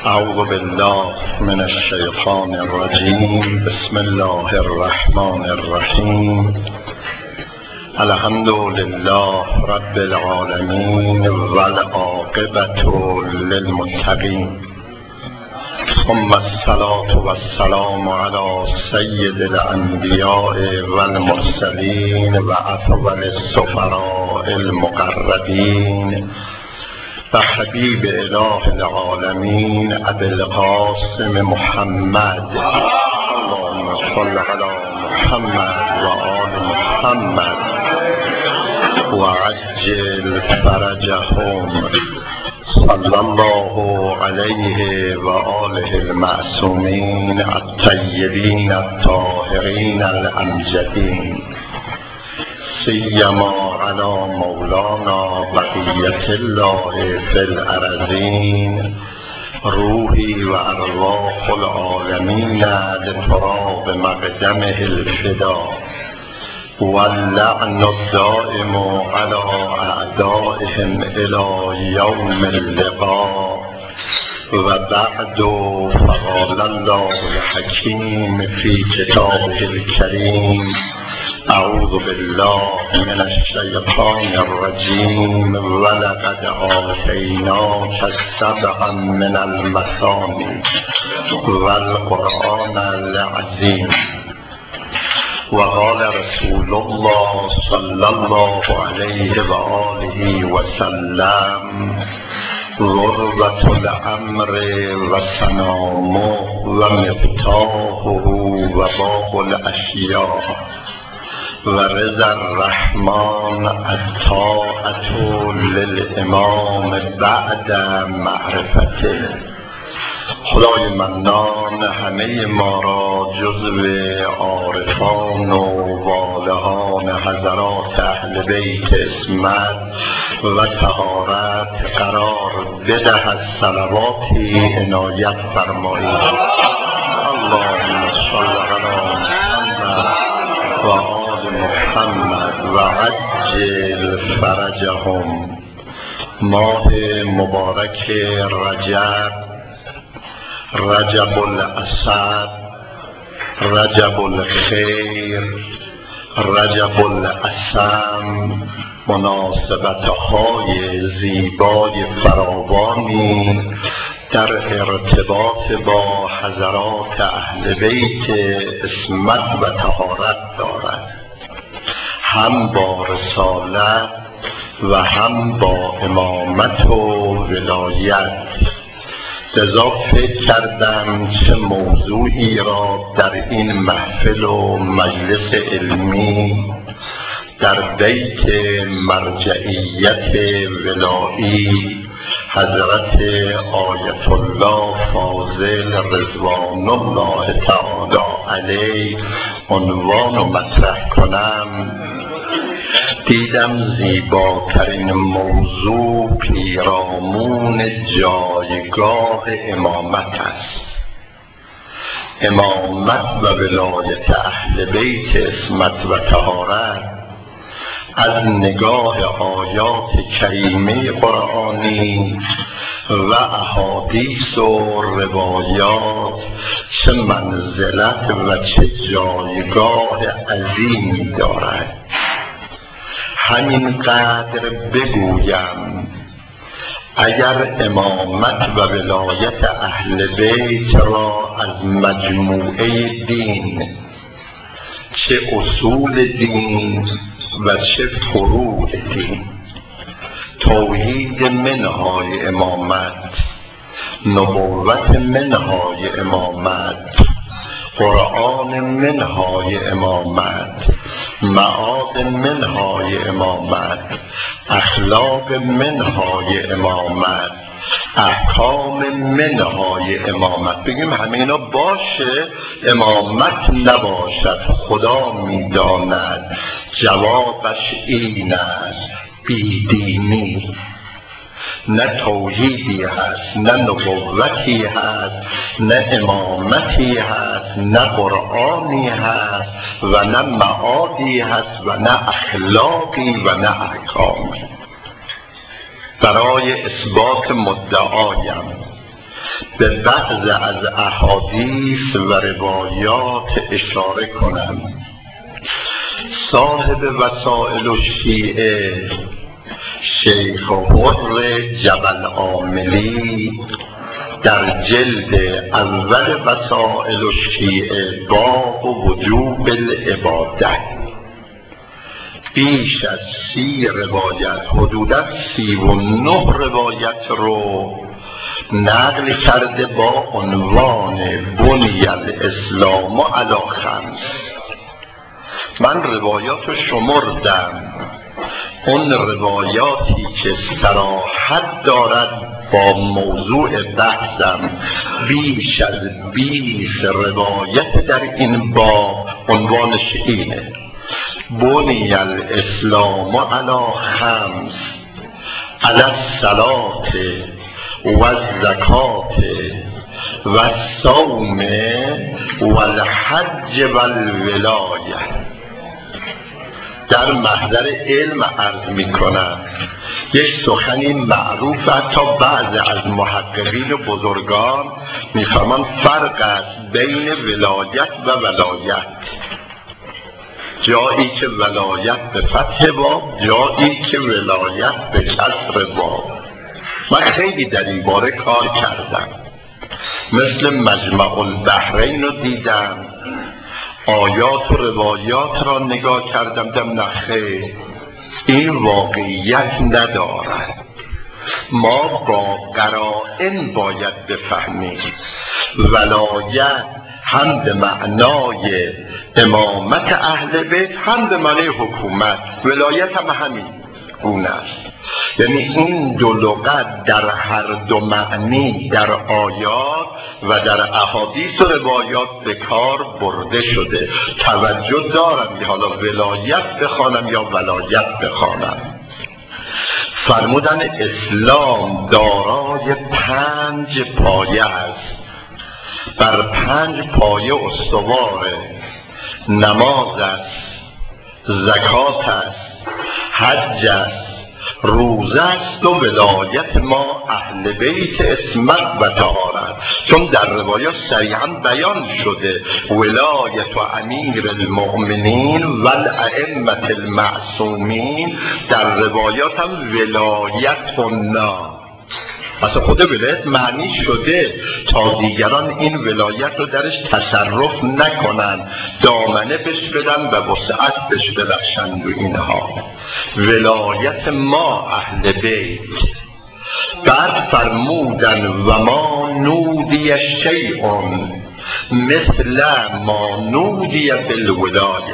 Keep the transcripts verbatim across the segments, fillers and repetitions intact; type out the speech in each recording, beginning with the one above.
اعوذ بالله من الشیطان الرجیم. بسم الله الرحمن الرحیم. الحمد لله رب العالمین والعاقبة للمتقین، ثم الصلاة والسلام على سید الانبیاء والمرسلین و افضل السفراء المقربین و حبیب اله العالمین ابی القاسم محمد، اللهم صل علی محمد و آل محمد و عجل فرجهم، صلی الله علیه و آله المعصومین الطیبین الطاهرین الامجدین، سیما علی مولانا بقیت الله فی الارضین، روحی و ارواح العالمین لفراغ مقدمه الفدا، واللعن الدائم على اعدائهم الى یوم اللقاء. و بعد، فقال الله الحکیم فی کتابه الکریم: اعوذ بالله من الشیطان الرجیم ولقد آتیناک سبعا من المثانی والقرآن العظیم. وقال رسول الله صلی الله علیه و آله و سلم: ذروة الامر و سنامه و مفتاحه و باب الاشیاء و رضا الرحمن الطاعة للامام بعد معرفته. خدای منان همه ما را جزو عارفان و والهان حضرات اهل بیت عصمت و طهارت قرار بدهد. صلواتی عنایت فرمایید. اللهم صل علی محمد و آل محمد و عجل فرجهم. ماه مبارک رجب، رجب الاسد، رجب الخیر، رجب الاسم، مناسبت‌های زیبای فراوانی در ارتباط با حضرات اهل بیت عصمت و طهارت دارد، هم با رسالت و هم با امامت و ولایت. لذا فکر کردم چه موضوعی را در این محفل و مجلس علمی در بیت مرجعیت ولایی حضرت آیت الله فاضل رضوان الله تعالی علیه عنوان و مطرح کنم. دیدم زیباترین موضوع پیرامون جایگاه امامت است. امامت و ولایت اهل بیت عصمت و طهارت از نگاه آیات کریمه قرآنی و احادیث و روایات چه منزلت و چه جایگاه عظیمی دارد. همین قدر بگویم اگر امامت و ولایت اهل بیت را از مجموعه دین، چه اصول دین و چه فروع دین، توحید منهای امامت، نبوت منهای امامت، قرآن منهای امامت، معاد منهای امامت، اخلاق منهای امامت، احکام منهای امامت، بگیم همه اینا باشه، امامت نباشد خدا میداند. جوابش این است: بیدینی. نه توحیدی هست، نه نبوتی هست، نه امامتی هست، نه قرآنی هست و نه معادی هست و نه اخلاقی و نه احکامی. برای اثبات مدعایم به بعض از احادیث و روایات اشاره کنم. صاحب وسائل الشیعه شیخ حر جبل عاملی در جلد اول وسائل الشیعه باب وجوب العبادت بیش از سی روایت، حدود سی و نه روایت رو نقل کرده با عنوان بنی الاسلام علی خمس. من روایات رو شمردم. اون روایاتی که صراحت دارد با موضوع بحثم بیش از بیست روایت در این باب عنوانش اینه: بنی الاسلام علی خمس، علی الصلاة و الزکات و الصوم و الحج و الولایه. در محضر علم عرض می کنم یک سخنی معروف، حتی بعض از محققین و بزرگان میفرمان فرق است بین ولایت و ولایت. جایی که ولایت به فتح باب، جایی که ولایت به کسر باب. من خیلی در این باره کار کردم، مثل مجمع البحرین رو دیدم، آیات و روایات را نگاه کردم، دم نخیر این واقعیت ندارد. ما با قرائن باید بفهمیم ولایت هم به معنای امامت اهل بیت، هم به معنای حکومت. ولایت هم همین گونه است، یعنی این دو لغت در هر دو معنی در آیات و در احادیث و روایات به کار برده شده. توجه دارم که حالا ولایت بخوانم یا ولایت بخوانم. فرمودن اسلام دارای پنج پایه است، بر پنج پایه استواره. نماز است، زکات است، حج است، روزه است و ولایت ما اهل بیت اسمت و طهارت. چون در روایات صریحا بیان شده ولایت و امیر المؤمنین و الائمه المعصومین، در روایات هم ولایت النا. اصلا خود ولایت معنی شده تا دیگران این ولایت رو درش تصرف نکنن، دامنه بش بدن و وسعت بش ببخشند و اینها. ولایت ما اهل بیت. بعد فرمودن و ما نودی شیء مثل ما نودی بالولایه.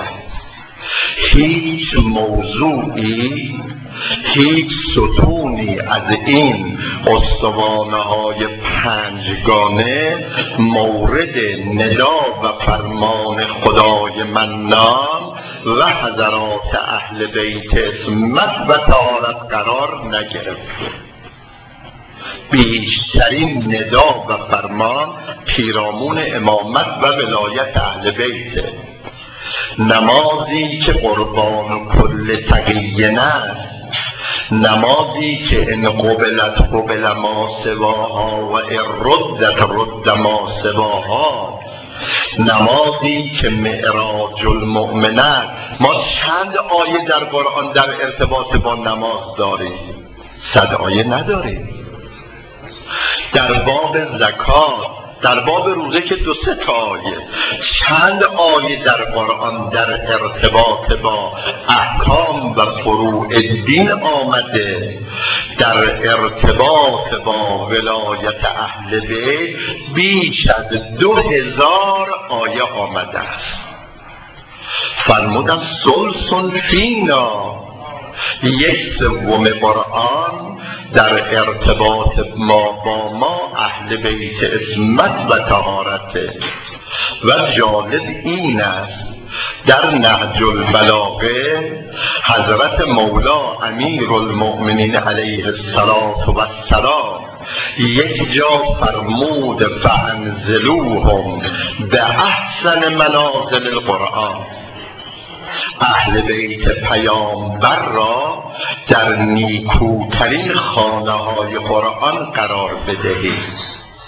هیچ موضوعی، هیچ ستونی از این استوانه های پنجگانه مورد ندا و فرمان خدای منان و حضرات اهل بیت اسمت و طهارت قرار نگرفته. بیشترین ندا و فرمان پیرامون امامت و ولایت اهل بیته. نمازی که قربان و کل تقیین است، نمازی که ان قبلت قبل ما سواها و ان ردت رد ما سواها، نمازی که معراج المؤمن است. ما چند آیه در قرآن در ارتباط با نماز داریم؟ صد آیه نداریم. در باب زکات، در باب روزه که دو سه تا آیه. چند آیه در قرآن در ارتباط با احکام و فروع دین آمده؟ در ارتباط با ولایت اهل بیت بیش از دو هزار آیه آمده است. فرمودن ثلث فینا، یک سوم قرآن در ارتباط ما با ما اهل بیت اسمت و طهارته. و جالب این است در نهج البلاغه حضرت مولا امیر المؤمنین علیه السلام یک جا فرمود فانزلوهم به احسن منازل القرآن، اهل بیت پیامبر را در نیکوترین خانه های قرآن قرار بدهید.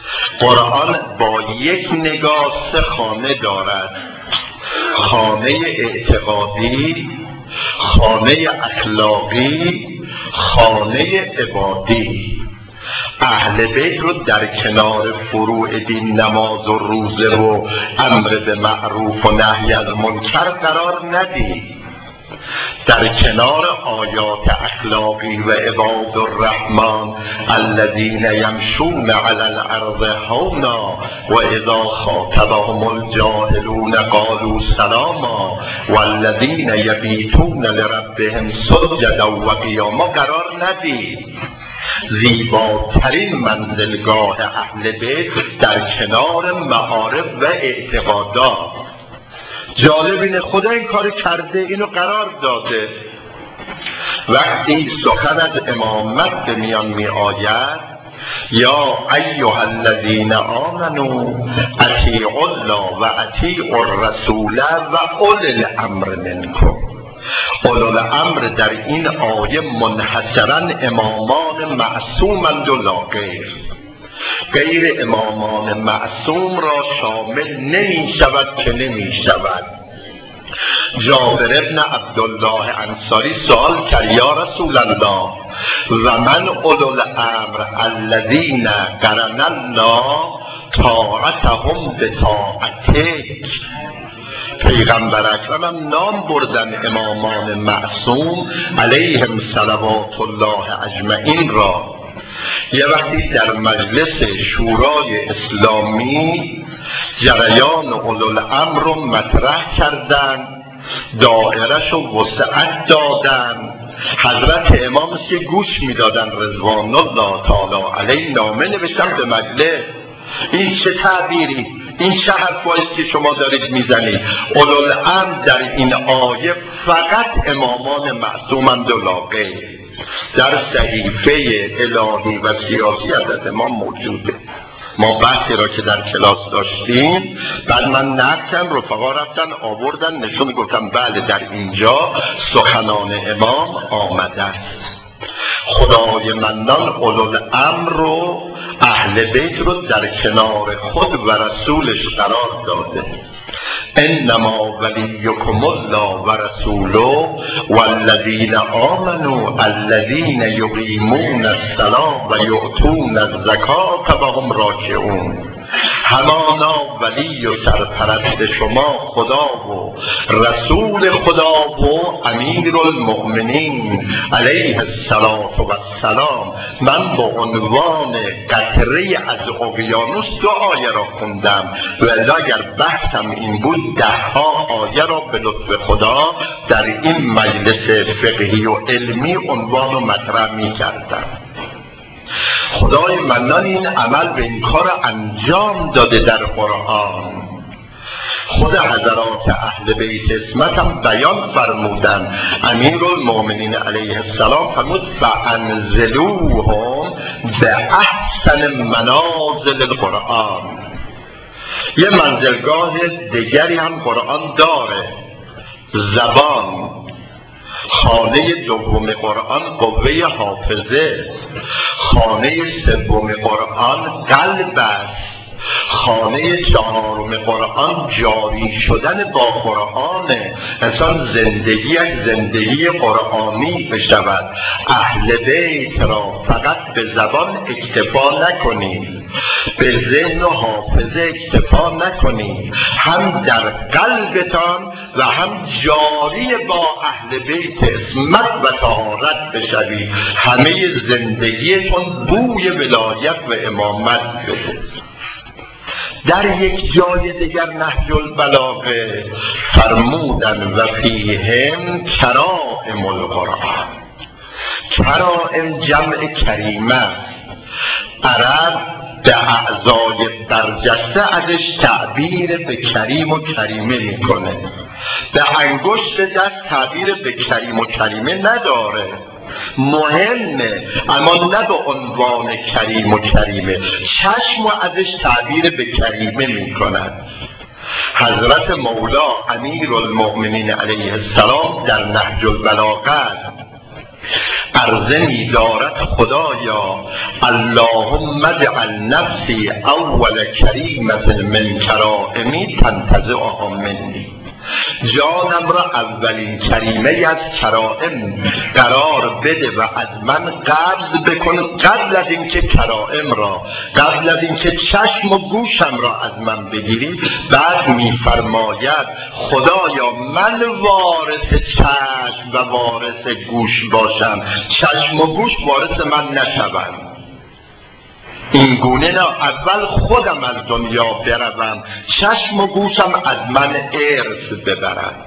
قرآن با یک نگاه سه خانه دارد: خانه اعتقادی، خانه اخلاقی، خانه عبادی. اهل بیت رو در کنار فروع دین، نماز و روزه و امر به معروف و نهی از منکر قرار ندید. در کنار آیات اخلاقی و عباد الرحمن الذین یمشون علی الارض هونا و اذا خاطبهم الجاهلون قالوا سلاما والذین یبیتون لربهم سجدا و قیاما قرار ندید. زیباترین منزلگاه اهل بیت در کنار معارف و اعتقادات. جالب اینه خدا این کار کرده، اینو قرار داده. وقتی سخن از امامت به میان می آید: یا ایها الذین آمنوا اطیعوا الله و اطیعوا الرسول و اولی الامر منکم. اولی الامر در این آیه منحصرا امامان معصومند و لا غیر. غیر امامان معصوم را شامل نمی شود که نمی شود. جابر ابن عبدالله انصاری سوال کرد: یا رسول الله و من اولو الامر الذین قرن الله طاعتهم بطاعتک. پیغمبر اکرمم نام بردن امامان معصوم علیهم صلوات الله اجمعین را. یه وقتی در مجلس شورای اسلامی جریان اولو الامر رو مطرح کردن، دائرش رو وسعت دادن. حضرت امام که گوش میدادن رضوان الله تعالی علیه، نامه نوشتن به مجلس: این چه تعبیری، این چه حرفاییست که شما دارید میزنید؟ اولو الامر در این آیه فقط امامان معصومند و لا غیر. در صحیفه الهی و سیاسی از امام موجوده. ما بحثی را که در کلاس داشتیم، بعد من نقدم رفقا رفتن آوردن نشون، گفتم بله در اینجا سخنان امام آمده است. خدای منان اولو الامر رو، اهل بیت رو در کنار خود و رسولش قرار داده. انما ولیکم الله و رسوله والذین آمنوا الذین یقیمون الصلاة و یؤتون الزکاة و هم راکعون. همانا ولی و سرپرست شما خدا و رسول خدا و امیر المؤمنین علیه السلام. من با عنوان قطره از اقیانوس دو آیه را خوندم، و اگر بحثم این بود ده ها آیه را به لطف خدا در این مجلس فقهی و علمی عنوان و مطرح می کردم. خدای منان این عمل به این کار انجام داده در قرآن. خود حضرات اهل بیت عصمت هم بیان فرمودن. امیر المؤمنین علیه السلام فرمود: فانزلوهم به احسن منازل القرآن. یه منزلگاه دیگری هم قرآن داره: زبان. خانه دوم قرآن قوه حافظه، خانه سوم قرآن قلب است، خانه چهارم قرآن جاری شدن با قرآن، انسان زندگی از زندگی قرآنی بشود. اهل بیت را فقط به زبان اکتفا نکنید، به ذهن و حافظه اکتفا نکنید، هم در قلبتان و هم جاری با اهل بیت عصمت و طهارت بشوید. همه زندگیتون بوی ولایت و امامت بده. در یک جای دیگر نهج البلاغه فرمودن: و فیهم کرائم القرآن. کرائم جمع کریمه. عرب به اعضای برجسته ازش تعبیر به کریم و کریمه میکنه. به انگشت دست تعبیر به کریم و کریمه نداره، مهمه، اما نه به عنوان کریم و کریمه. چشم و ازش تعبیر به کریمه میکند. حضرت مولا امیر المؤمنین علیه السلام در نهج البلاغه عرضه می دارد خدایا اللهم اجعل نفسی اول کریمت من کرائمی تنتزعها منی. جانم را اولین کریمه از کرائم قرار بده و از من قبض بکن، قبل از اینکه کرائم را، قبل از اینکه چشم و گوشم را از من بگیری. بعد میفرماید خدایا من وارث چشم و وارث گوش باشم، چشم و گوش وارث من نشوند. این گونه نه، اول خودم از دنیا بروم، چشم و گوشم از من ارث ببرم.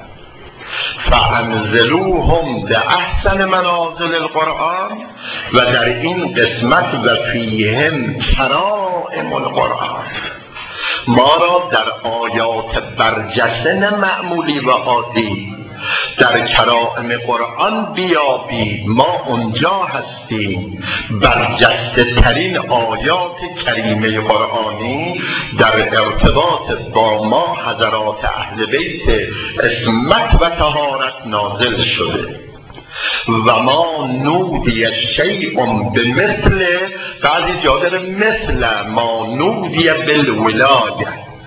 فانزلوهم باحسن منازل القرآن، و در این قسمت و فیهم کرائم القرآن، ما را در آیات برجسته نه معمولی و عادی، در کرائم قرآن بیابی. ما اونجا هستیم. برجسته ترین آیات کریمه قرآنی در ارتباط با ما حضرات اهل بیت عصمت و طهارت نازل شده. و ما نودی شیء بمثل، بعضی جا داره مثل ما نودی بالولایه.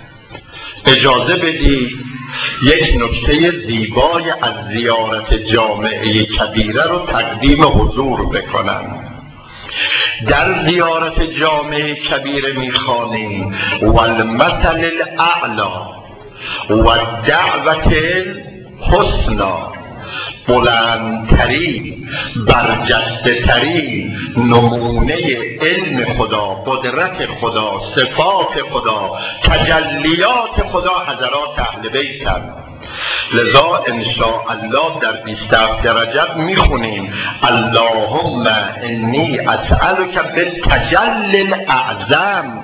اجازه بدید یک نکته زیبای از زیارت جامعه کبیره رو تقدیم حضور بکنم. در زیارت جامعه کبیره میخوانیم والمثل الاعلی و دعوت الحسنا، بلندترین، برجسته ترین نمونه علم خدا، قدرت خدا، صفات خدا، تجلیات خدا حضرات اهل بیتن. لذا انشاءالله در بیست و هفت رجب میخونیم اللهم انی اسألک بالتجلی الاعظم،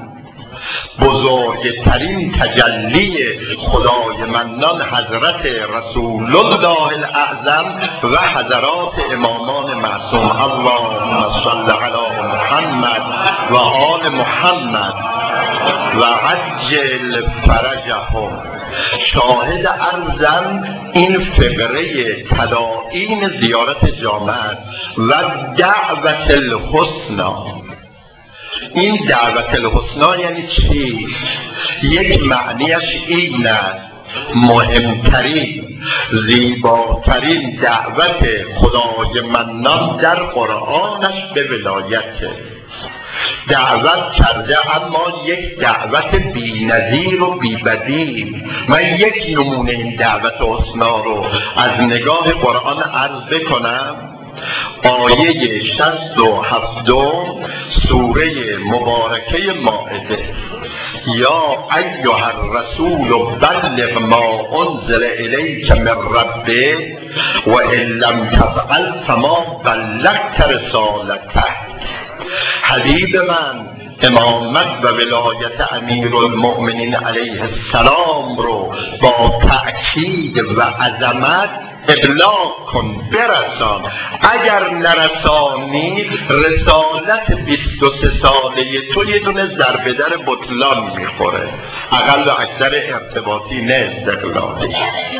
بزرگترین تجلی خدای منان حضرت رسول الله الاعظم و حضرات امامان معصوم. اللهم صل علی محمد و آل محمد و عجل فرجهم. شاهد ارزم این فقره تداعین زیارت جامعه و دعوت الحسنا. این دعوت الحسنا یعنی چی؟ یک معنیش این است مهمترین، زیباترین دعوت خدای منان در قرآنش به ولایته. دعوت کرده، اما یک دعوت بی نظیر و بی بدیل. من یک نمونه این دعوت حسنا رو از نگاه قرآن عرض بکنم. آیه شصت و هفتم سوره مبارکه مائده: یا ایها الرسول بلغ ما انزل الیک من ربک و ان لم تفعل فما بلغت رسالته. حبیب من امامت و ولایت امیرالمؤمنین علیه السلام رو با تأکید و عظمت ابلاغ کن، برسان. اگر نرسانی رسالت بیست و سه ساله تو یه دونه ضربه در بطلان میخوره، اقل و اکثر ارتباطی نه استقلالی.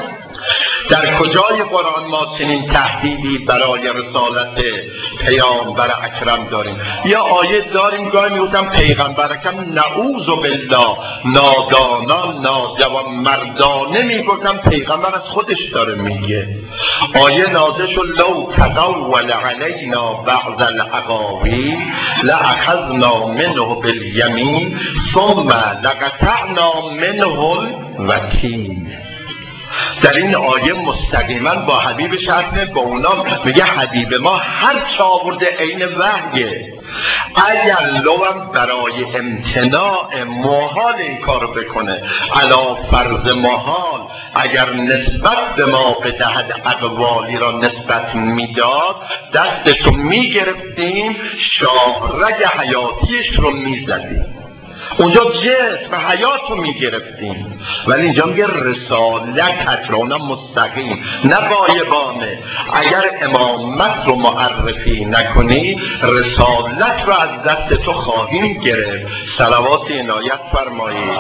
در کجای قرآن ما چنین تهدیدی برای رسالت پیامبر اکرم داریم؟ یا آیه داریم گاهی میگفتم پیغمبرکم نعوذ بالله نادانان ناجوان مردانه میگفتم، پیغمبر از خودش داره میگه. آیه نازل شد لو تقول علینا بعض الاقاویل لاخذنا منه بالیمین ثم لقطعنا منه الوتین. در این آیه مستقیما با حبیب شرطه، با اونا میگه حبیب ما هر چه آورده عین وحیه. اگر لوم برای امتناع محال این کار بکنه، علا فرض محال اگر نسبت به ما بدهد اقوالی را نسبت میداد، دستشو میگرفتیم، شاهرگ حیاتیش رو میزدیم، اونجا جسم حیات رو میگرفتیم. ولی اینجا میگه رسالت رو مستقیم، نه غایبانه. اگر امامت رو معرفی نکنی رسالت رو از دست تو خواهیم گرفت. صلوات عنایت فرمایید.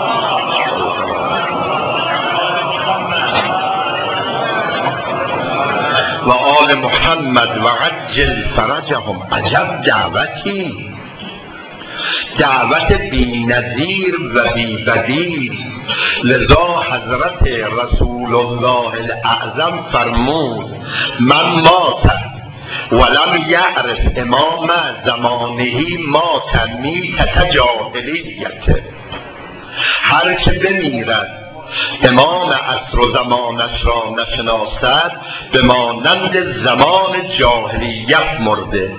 و آل محمد و عجل فرجهم. عجب دعوتی، دعوت بی نظیر و بی بدیل. لذا حضرت رسول الله الاعظم فرمود من مات ولم یعرف امام زمانه مات میتة جاهلیت. هر که بمیرد امام عصر و زمانش را نشناسد به مانند زمان جاهلیت مرده.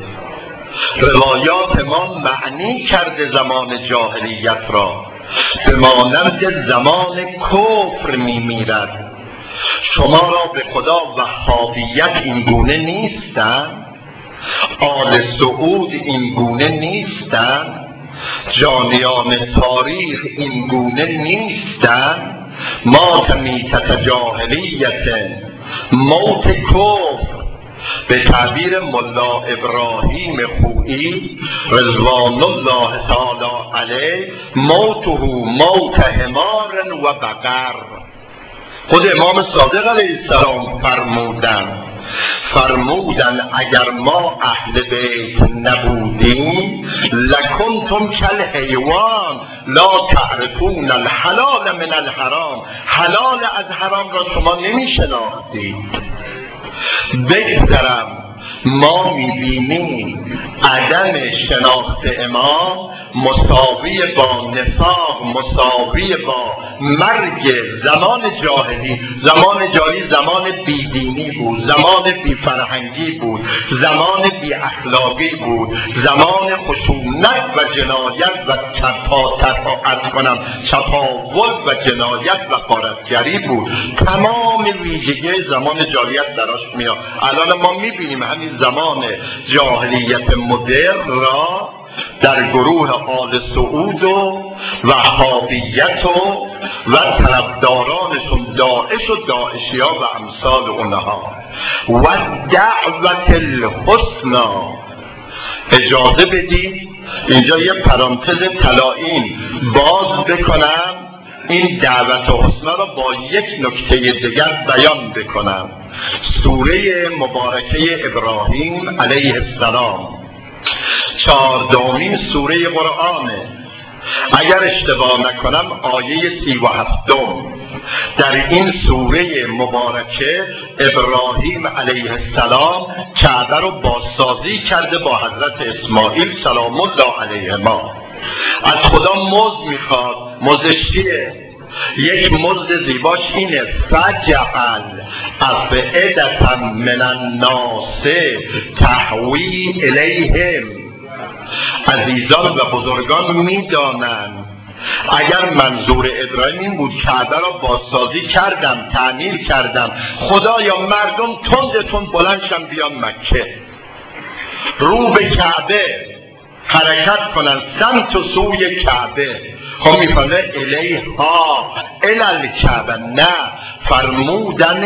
روایات ما معنی کرده زمان جاهلیت را، به مانند زمان کفر میمیرد. شما را به خدا وهابیت این گونه نیستند؟ آل سعود این گونه نیستند؟ جانیان تاریخ این گونه نیستند؟ مات میتة جاهلیت، موت کفر. به تعبیر ملا ابراهیم خویی رضوان الله تعالی علیه، موته موت حمار و بقر. خود امام صادق علیه السلام فرمودن فرمودن اگر ما اهل بیت نبودیم لکنتم کالحیوان لا تعرفون الحلال من الحرام. حلال از حرام را شما نمی شناختید. بگذرم ما میبینیم عدم شناخت امام مساوی با نفاق، مساوی با مرگ زمان جاهلی. زمان جاهلی زمان بیدینی بود، زمان بی فرهنگی بود، زمان بی اخلاقی بود، زمان خشونت و جنایت و تفاوت کنم تفاول و جنایت و غارتگری بود. تمام ویژگی زمان جاهلیت دراش میاد. الان ما میبینیم همین زمان جاهلیت مدرن را در گروه آل سعود و وهابیت و و طرفدارانشون داعش و داعشیا و امثال اونها و دعوت الحسنا. اجازه بدید اینجا یه پرانتز طلایی باز بکنم، این دعوت حسنا را با یک نکته دیگر بیان بکنم. سوره مبارکه ابراهیم علیه السلام چهاردهمین سوره قرآنه. اگر اشتباه نکنم آیه سی و هفتم. در این سوره مبارکه ابراهیم علیه السلام کعبه رو بازسازی کرده با حضرت اسماعیل سلام الله علیهما. از خدا مزد میخواد. مزد چیه؟ یک مزد زیباش اینه فجعل افئدة من الناس تهوی الیهم. عزیزان و بزرگان میدانند اگر منظور ابراهیم این بود کعبه را بازسازی کردم، تعمیر کردم، خدایا مردم تندتون بلندشن بیان مکه، رو به کعبه حرکت کنن سمت و سوی کعبه. خب میفهمه الیها الالکعبه، نه فرمودن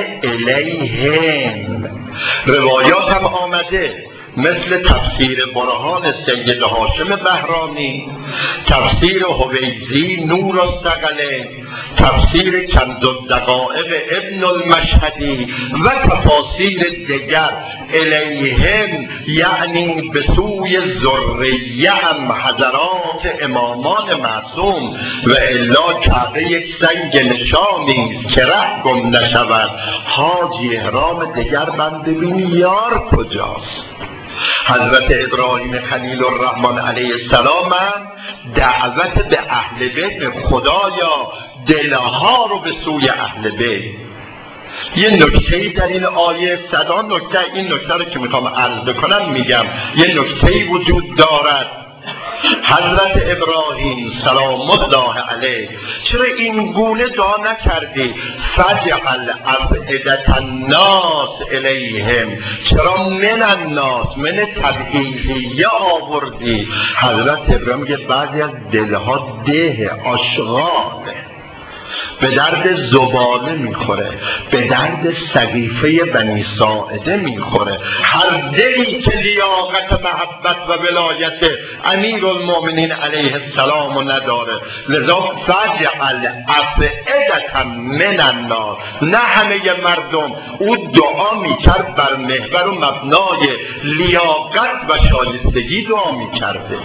الیهم. روایات هم آمده مثل تفسیر برهان سید هاشم بهرانی، تفسیر حویزی نور الثقلین، تفسیر کنز الدقایق ابن المشهدی و تفاسیر دیگر. الیهم یعنی به سوی ذریه هم حضرات امامان معصوم، و الا کعبه یک سنگ نشانی که ره گم نشود. حاجی احرام دیگر من ببین یار کجاست؟ حضرت ابراهیم خلیل الرحمن علیه السلام دعوت به اهل بیت، خدایا دلها رو به سوی اهل بیت. یه نکته‌ای در این آیه، صدا نکته، این نکته رو که میخوام عرض بکنم میگم، یه نکته‌ای وجود دارد. حضرت ابراهیم سلام الله علیه چرا این گونه دعا نکردی فجعل افئدة الناس الیهم؟ چرا من الناس من تبعیضیه آوردی؟ حضرت ابراهیم میگه بعضی از دلها ده اشغاله، به درد زباله میخوره، به درد سقیفه بنی ساعده میخوره. هر دلی که لیاقت محبت و ولایت امیرالمؤمنین علیه السلام رو نداره. لذا فجعل افئدة من الناس، نه همه مردم. او دعا میکرد بر محور و مبنای لیاقت و شایستگی دعا میکرده.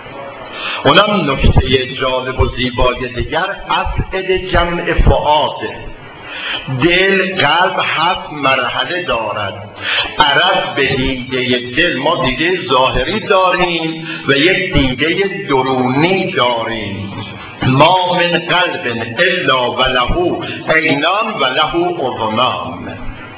اونم نکته جالب و زیبای دیگر افئده جمع فؤاده. دل، قلب هفت مرحله دارد. عرب به دیده دل، ما دیده ظاهری داریم و یک دیده درونی داریم. ما من قلب الا و له عینان و له اذنان.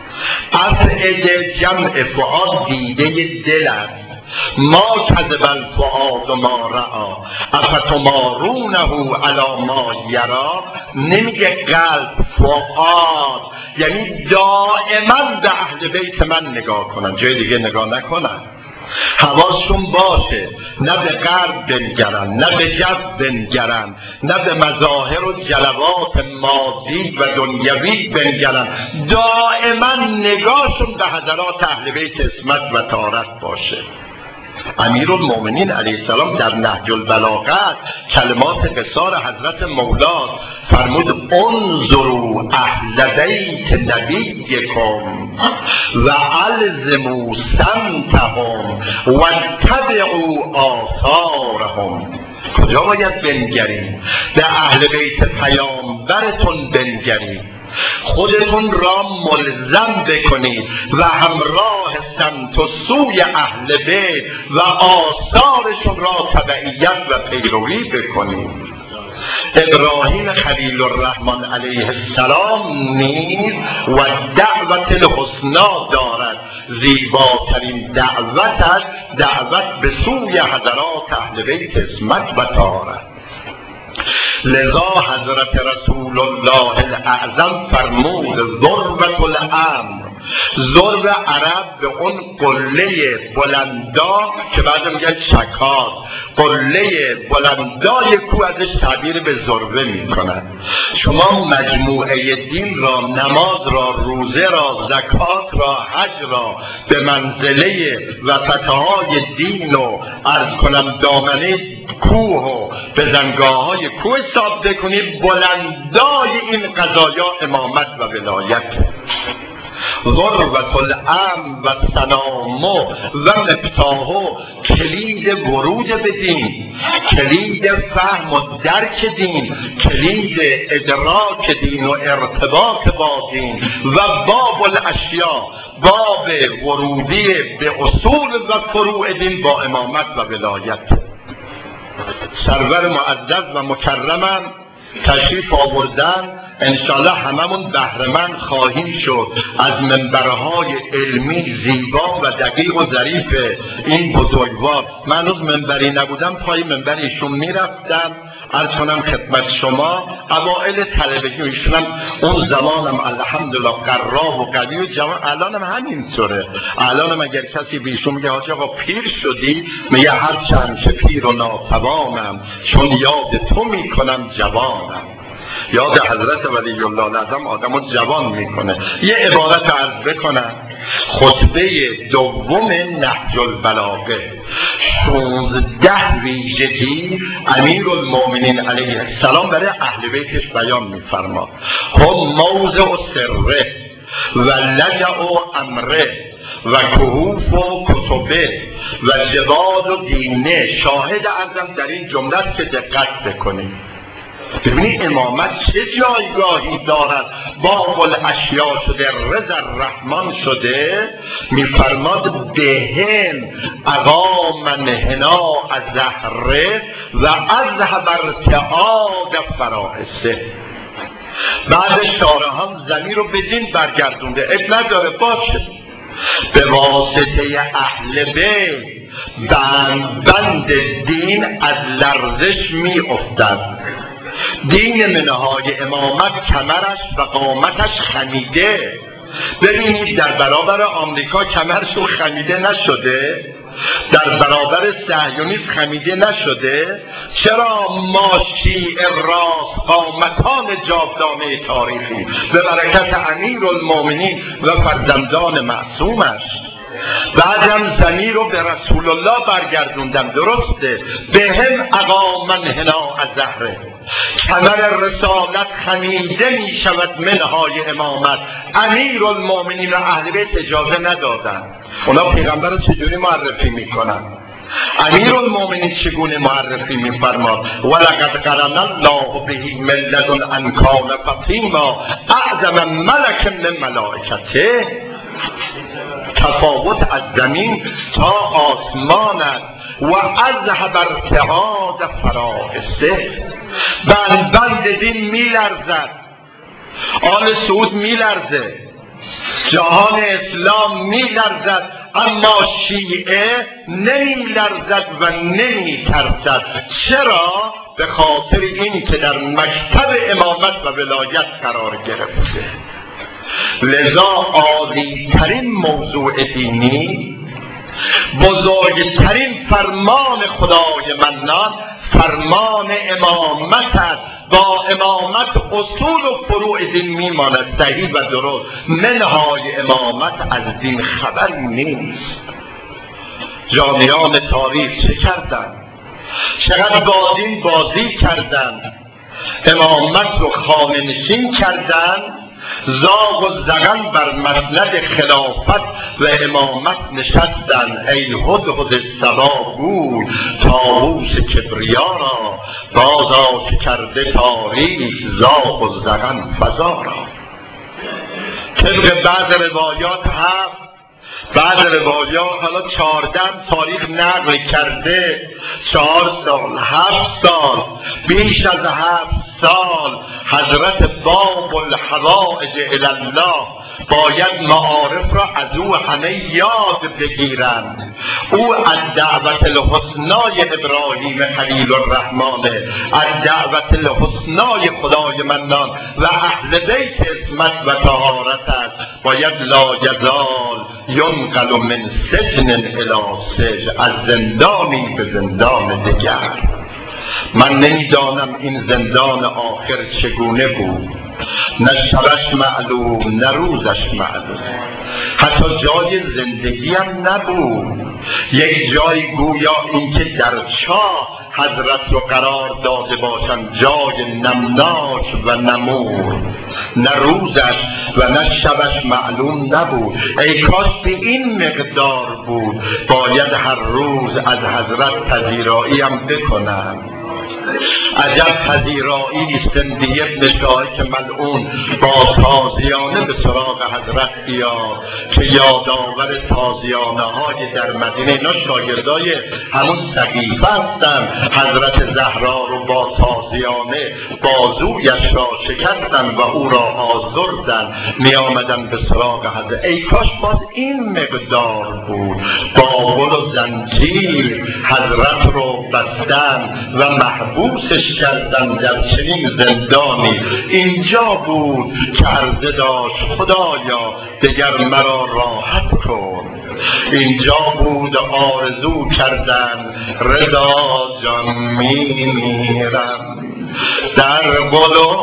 افئده جمع فؤاد دیده دل است. ما کذب الفؤاد ما رأی افتمارونه علی ما یری. نمیگه قلب، فؤاد، یعنی دائما به اهل بیت من نگاه کنن، جای دیگه نگاه نکنن. حواسشون باشه، نه به غرب بنگرن، نه به جب بنگرن، نه به مظاهر و جلوات مادی و دنیوی بنگرن. دائما نگاهشون به حضرات اهل بیت عصمت و طهارت باشه. امیرالمؤمنین علیه السلام در نهج البلاغه کلمات قصار حضرت مولا فرمود انظروا اهل بیت نبیکم و الزموا سمتهم و اتبعوا آثارهم. کجا باید بنگریم؟ به اهل بیت پیامبرتون بنگریم، خودتون را ملزم بکنید و همراه سمت و سوی اهل بیت و آثارشون را تبعیت و پیروی بکنید. ابراهیم خلیل الرحمن علیه السلام نیز و دعوت الحسنا دارد. زیباترین دعوتش دعوت به سوی حضرات اهل بیت عصمت و طهارت. لذا حضرت رسول الله الاعظم فرمود ضربة الامر. ضرب عرب به اون قله بلندا که بعد میگن چکات، قله بلندای کو ازش تعبیر به ضربه میکنن. شما مجموعه دین را، نماز را، روزه را، زکات را، حج را به منزله و فتحهای دین و عرض کنم دامنه کوه و بزنگاه های کوه حساب بکنید. بلندای این قضایا امامت و ولایت. ضربة الامر و سلام و مفتاح، کلید ورود به دین، کلید فهم و درک دین، کلید ادراک دین و ارتباط با دین و باب الاشیاء، باب ورودی به اصول و فروع دین با امامت و ولایت. سرور معزز و مکرمم تشریف آوردن، انشالله هممون بهره‌مند خواهیم شد از منبرهای علمی زیبا و دقیق و ظریف این بزرگوار. من هنوز منبری نبودم، پای منبر ایشون میرفتم. عرض کنم خدمت شما اوائل طلبگی ایشونم اون زمانم الحمدلله قرار و قوی و جوان، الانم همینطوره. الانم اگر کسی به ایشون میگه حاج آقا پیر شدی، میگه هر چند که پیر و ناتوانم، چون یاد تو میکنم جوانم. یاد حضرت ولی الله الاعظم آدمو جوان میکنه. یه عبارت عرض بکنم. خطبه دوم نهج البلاغه، شانزده ویژگی امیرالمؤمنین علیه السلام برای اهل بیتش بیان میفرما. هم موضع سره و لجع و امره و کهوف و کتبه و جبال و دینه. شاهد ازم در این جمله است که دقت بکنید. ببینید امامت چه جایگاهی دارد. باب الاشیاء شده، رضا الرحمن شده. میفرماد بهم اقام هنا از زهره و از ارتعاد فرائسه. بعد شاره هم زمین رو به دین برگردونده. اب نداره باشه، به واسطه اهل بیت بند بند دین از لرزش می افتد. دین منهای امامت کمرش و قامتش خمیده. ببینید در برابر آمریکا کمرشون خمیده نشده، در برابر صهیونیسم خمیده نشده؟ چرا ما شیعه راست قامتان جاودانه تاریخی به برکت امیرالمومنین و فرزندان معصومش بعدم زمین رو به رسول الله برگردوندم، درسته؟ به هم اقامن هنا از زهره، کمر رسالت خمیده می شود منهای امامت. امیرالمومنین و اهل بیت اجازه ندادن. اونا پیغمبر رو چجوری معرفی میکنن؟ امیرالمومنین چگونه معرفی میفرماد؟ ولقد قرن الله به من لدن ان کان فطیما اعظم ملک من ملائکته. تفاوت از زمین تا آسمان است. و اذهب ارتعاد فرائسه، بند بند دین می لرزد، آل سعود می لرزه، جهان اسلام می لرزد، اما شیعه نمی لرزد و نمی ترسد. چرا؟ به خاطر این که در مکتب امامت و ولایت قرار گرفته. لذا عالی‌ترین موضوع دینی، بزرگترین فرمان خدای منان فرمان امامت است. با امامت اصول و فروع دین میماند صحیح و درست. منهای امامت از دین خبری نیست. جامیان تاریخ چه کردن؟ چقدر با دین بازی کردن؟ امامت رو خانه نشین کردن، زاغ و زغن بر مسند خلافت و امامت نشستن. ای هدهد صبا گوی طاووس کبریا را، بازا که کرده تاریخ زاغ و زغن فزا را. طبق بعض روایات هفت، بعض روایات حالا چهاردم تاریخ نقل کرده، چهار سال، هفت سال، بیش از هفت سال حضرت باب الحوائج الالله باید معارف را از او همه یاد بگیرند. او از دعوت الحسنای ابراهیم خلیل الرحمن، از دعوت الحسنای خدای منان و اهل بیت عصمت و طهارت است. باید لا یزال ینقل من سجن الی سجن، از زندانی به زندان دیگر. من نمیدانم این زندان آخر چگونه بود، نه شبش معلوم نه روزش معلوم، حتی جای زندگی هم نبود. یک جای گویا اینکه در چاه حضرت رو قرار داده باشند، جای نمناک و نمور. نه روزش و نه شبش معلوم نبود. ای کاش به این مقدار بود. باید هر روز از حضرت پذیرایی هم بکنم. عجب پذیرایی سندی ابن شاهک ملعون با تازیانه به سراغ حضرت بیاد که یادآور تازیانه های در مدینه. اینا شاگردای همون سقیفه هستن. حضرت زهرا رو با تازیانه بازویش را شکستن و او را آزردن، می آمدن به سراغ حضرت. ای کاش باز این مقدار بود. با گل و زنجیر حضرت رو بستن و محبوسش کردن در چنین زندانی. اینجا بود که عرضه داشت خدایا دگر مرا راحت کن. اینجا بود آرزو کردن رضا جان میمیرم، در گل و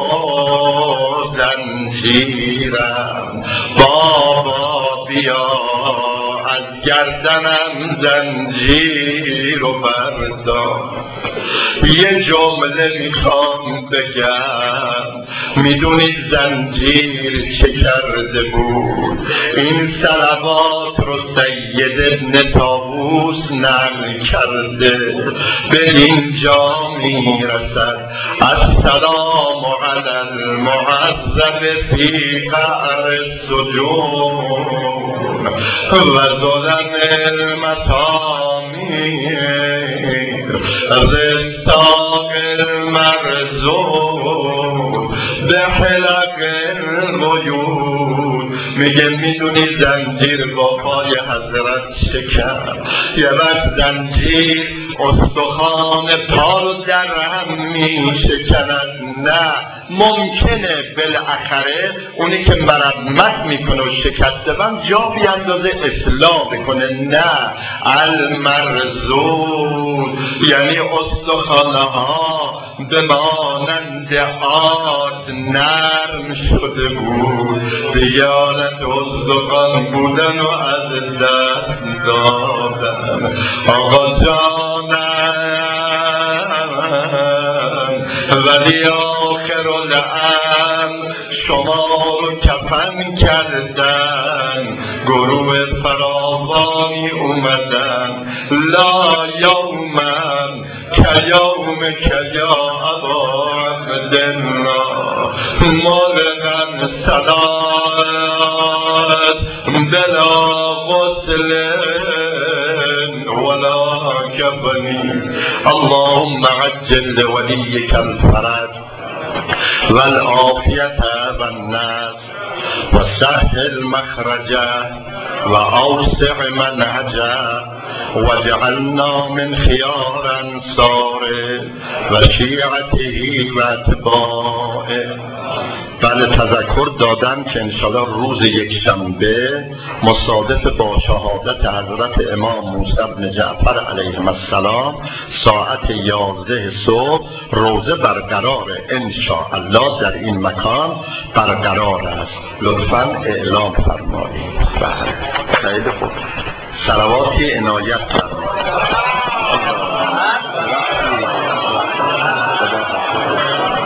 زنجیرم. بابا بیا از گردنم زنجیر و بردار. یه جمله میخوام بگم، میدونید زنجیر چه کرده بود؟ این صلوات رو سید ابن طاووس نقل کرده. به اینجا میرسد السلام علی المعذب فی قعر السجون و ظلم المطامی رستاق المرزون به حلق الغیون. میگه میدونی زنجیر با پای حضرت شکر. یه وقت زنجیر استخوان پا رو در هم میشکند نه، ممکنه بالاخره اونی که مرمت میکنه و شکسته بند جا بیاندازه اصلاح بکنه. نه، المرزول یعنی استخوانه ها به مانند آرد نرم شده بود، دیانت استخوان بودن و از دست دادن. آقا جانم ولی آخر الامر شما رو کفن کردن، گروه فراوانی اومدن. لا یومن که یوم که یا ابا عبدالله ملغن صلات بلا غسل ولا كفنی. اللهم عجل لوليك الفرج والعافية والنصر وسهل مخرجه وأوسع منهجه واجعلنا من خيار انصاره و شیعته و اتباعه. بله، تذکر دادم که انشاءالله روز یکشنبه مصادف با شهادت حضرت امام موسی بن جعفر علیه السلام ساعت یازده صبح روزه برقراره انشاءالله در این مکان برقرار است. لطفاً اعلام فرمایید. بله، خیلی خوب. صلواتی عنایت فرمایید.